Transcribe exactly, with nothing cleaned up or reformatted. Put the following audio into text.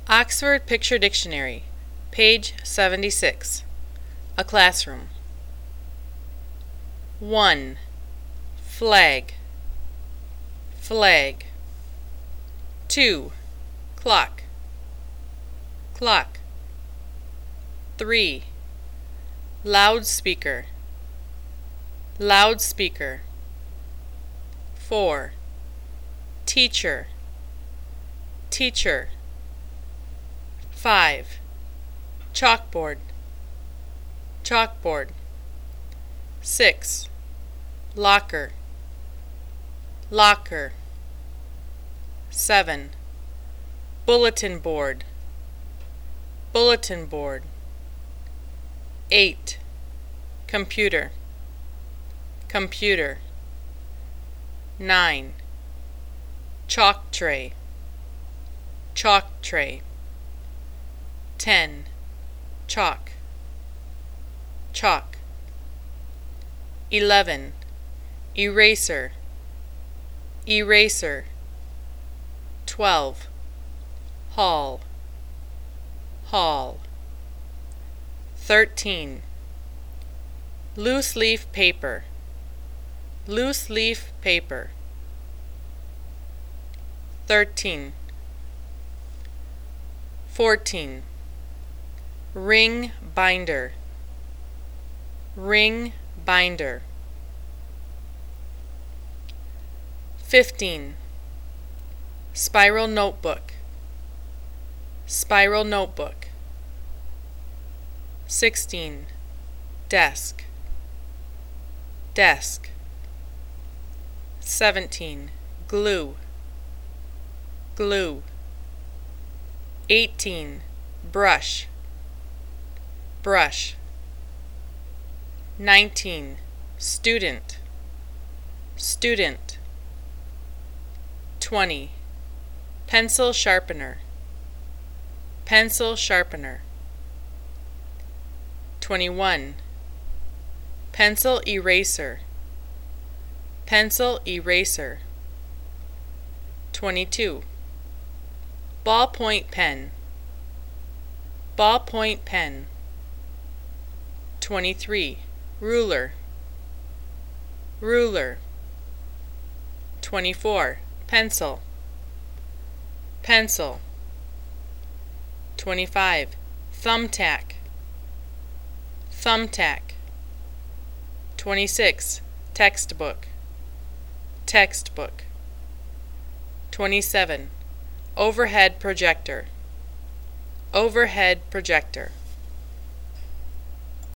Oxford Picture Dictionary, page seventy-six. A classroom. one. Flag, flag. two. Clock, clock. three. Loudspeaker, loudspeaker. four. Teacher, teacher. five. Chalkboard, chalkboard. six. Locker, locker. seven. Bulletin board, bulletin board. eight. Computer, computer. nine. Chalk tray, chalk tray. ten. Chalk, chalk. eleven. Eraser, eraser. twelve. Hall, hall. thirteen. Loose leaf paper, loose leaf paper. thirteen. fourteen. Ring binder, ring binder. fifteen. Spiral notebook, spiral notebook. sixteen. Desk, desk. seventeen. Glue, glue. eighteen. Brush, brush. nineteen. Student, student. twenty. Pencil sharpener, pencil sharpener. twenty-one. Pencil eraser, pencil eraser. twenty-two. Ballpoint pen, ballpoint pen. twenty-three. Ruler, ruler. twenty-four. Pencil, pencil. twenty-five. Thumbtack, thumbtack. twenty-six. Textbook, textbook. twenty-seven. Overhead projector, overhead projector.